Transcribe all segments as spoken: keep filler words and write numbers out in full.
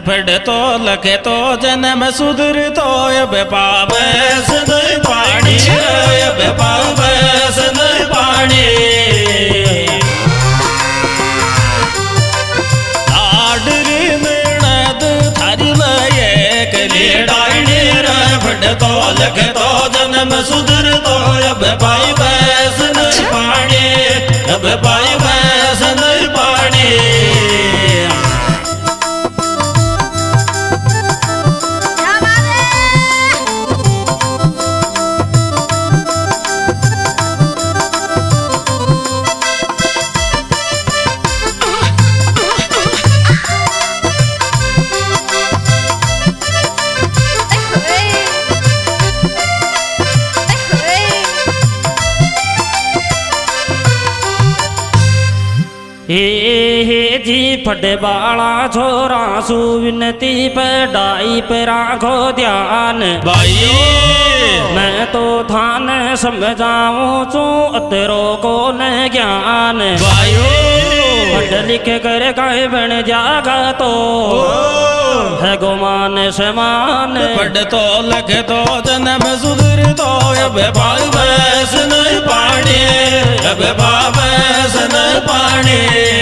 फड़ तो लखे तो जन्म सुधर तो अब पावे सदै पानी अब पावे सदै पानी आडरी ननद थारी लये कली डाणी रे फड़ तो लखे तो जन्म सुधर तो अब पावे सदै पानी अब पावे सदै पानी हे हे जी फटे बाला छोरा सु विनती पे डाई पे राखो ध्यान भाई मैं तो थान समझाऊं चू अतरो को न ज्ञान भाई पढ़ लिख कर कहीं बन जागा तो है गुमान समान पढ़ तो लख तो जन्म सुधर तो अब भाई बस नहीं पानी अब बाबस नहीं पानी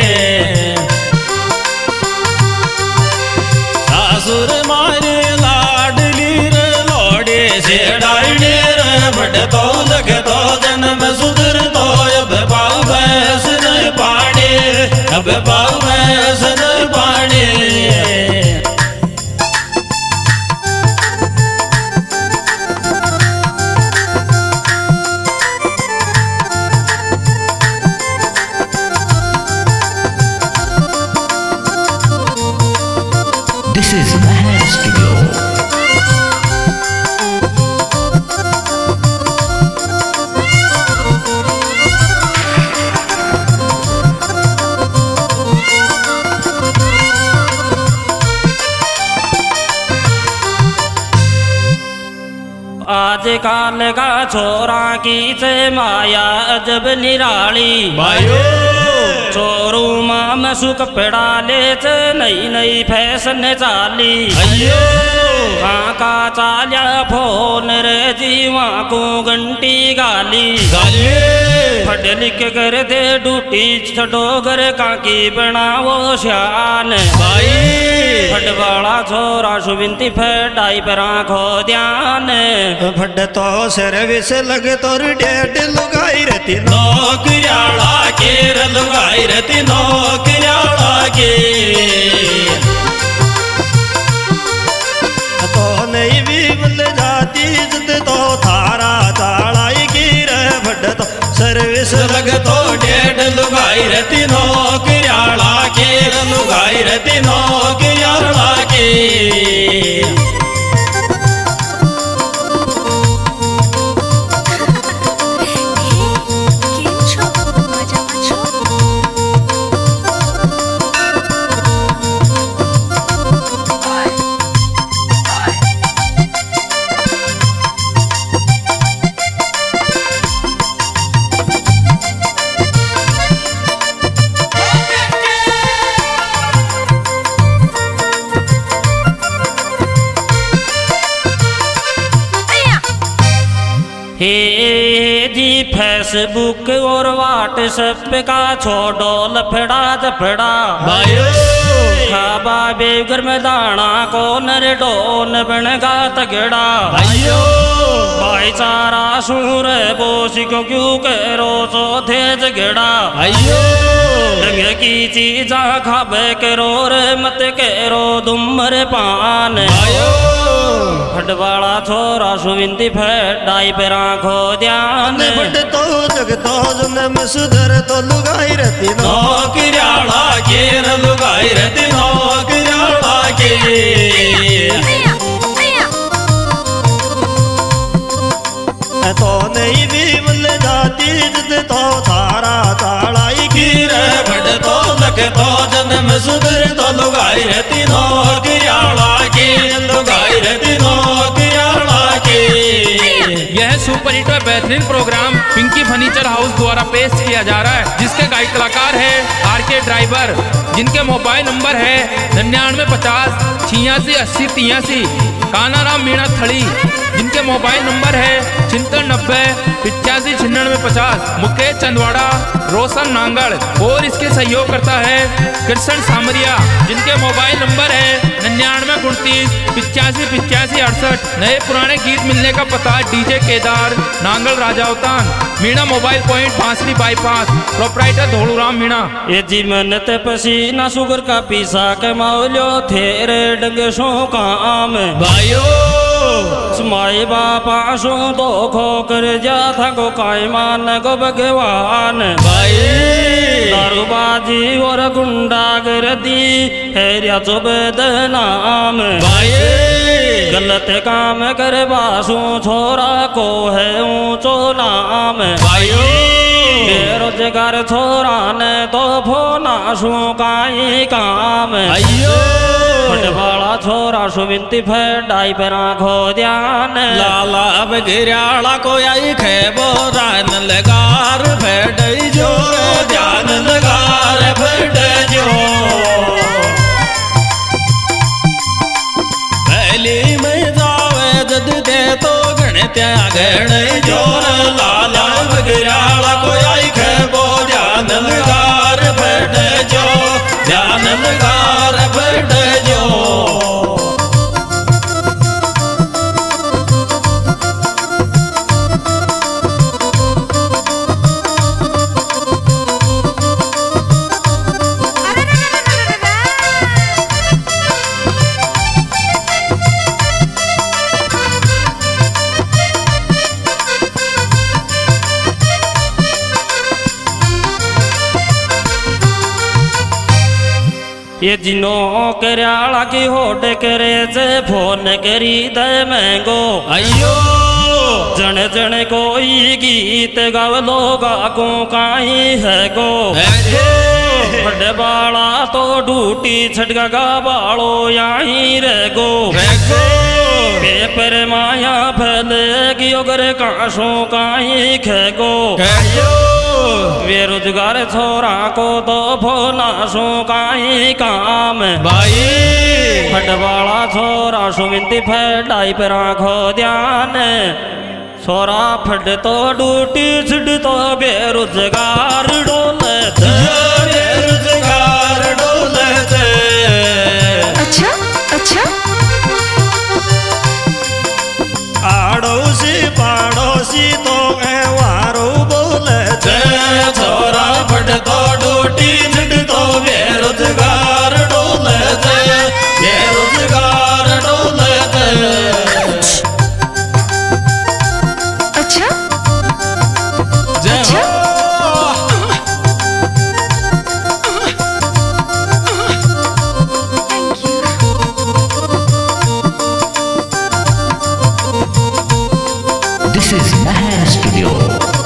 सासुर मारे लाडली रे लोड़े से डाली रे पढ़ तो लख तो जन्म सुधर तो अब बाबस नहीं पानी अब बाबस नहीं पानी This is Mahar Studio. आज काल का छोरा की से माया अजब निराली भाइयों चोरू माम सुख पड़ा ले चे नई नई फैशन चाली अयो काका चाल्या फोन रे जीवा को घंटी गाली गाली पढ़ लिख कर दे ड्यूटी छड़ो घर काकी बनावो शान भाई फट वाला छोरा सुविंती फटाई पर आंखो ध्यान फट तो सर्विस लग तो डेट लुगाई रहती नौकरियाला के लुगाई रहती नौकरियाला के तो नहीं भी मिल जाती जिद तो थारा ताड़ाई की रह फट तो सर्विस लग तो डेट लुगाई रहती नौकरियाला के लुगाई रहती नौकरियाला के हे जी फेसबुक और व्हाट्सएप का छोड़ो लफड़ा जफड़ा भाइयों खाबा बेगर में दाना को नर डोन बनगा तगड़ा भाइयों भाईचारा सूर बोसी को क्यों करो सो थे झगड़ा भाइयों रंग की चीजा खाबे करो रे मत करो दुमर पान भाइयों फटवाड़ा छोरा सुविंती फटाई पर आंखो ध्यान फट तो जग तो जन्म सुधर तो लुगाई रहती नौकरियाला के लुगाई रहती नौकरियाला के तो नहीं भी मिल जाती जिद तो थारा ताड़ाई की रे फट तो लख तो जन्म सुधर तो लुगाई रहती नौकरियाला के लुगाई रहती नौकरियाला के यह सुपरहिट और बेहतरीन प्रोग्राम पिंकी फर्नीचर हाउस द्वारा पेश किया जा रहा है, जिसके गायक कलाकार है आर के ड्राइवर, जिनके मोबाइल नंबर है निन्यानवे पचास छियासी अस्सी तियासी। कानाराम मीणा थड़ी, जिनके मोबाइल नंबर है छिहत्तर नब्बे पिचासी छिन्नवे पचास। मुकेश चंदवाड़ा, रोशन नांगड़ और इसके सहयोग करता है कृष्ण सामरिया, जिनके मोबाइल नंबर है निन्यानवे उनतीस पिचासी पिचासी अड़सठ। नए पुराने गीत मिलने का पता DJ Kedar Nangal Rajawatan, Meena mobile point Bansli bypass, proprietor Dholuram Meena. ये जी मेहनत पसीना सुगर का पीसा के मौलियो थेरे डंगे सो काम भाइयों माई बापा सो दो खो कर जा था को काय मान को भगवान भाई दारूबाजी और गुंडागर्दी हैरिया चो बदनाम भाई गलत काम कर बासू छोरा को है ऊंचो नाम भाइयों बेरोजगार छोरा ने तो फोना सू काई काम अयो फटवाला छोरा सुविंती फेडाई पर आंखो ध्यान लाला बगिराला को आई खेबो रान लगार फेड जो ध्यान लगार फेड जो पहली में जावे जद दे तो गण त्याग जो लाला बगिराला को आई खेबो ध्यान लगार फेड जो ध्यान लगार फेड जो ये जिनो करयाला की होट करे जे फोन करी दे महंगो अयो जन जन कोई गीत गाव लोगा को काई है गो बड़े बाला तो डूटी छटका गा बालो यहीं रह गो पेपर माया फैलेगी अगर काशों काई खेगो बेरोजगार छोरा को तो फोना सो काई काम भाई फटवाला छोरा सुमिंती फेडाई पर आंखो ध्यान छोरा फट तो डूटी छिड़ तो बेरोजगार डोले बेरोजगार डोले अच्छा अच्छा आड़ोसी पाड़ोसी तो वारो बोले छोरा फट तो डूटी छिड़ तो बेरोजगार डोले बेरोजगार डोले अच्छा जय अच्छा This is Mahar Studio.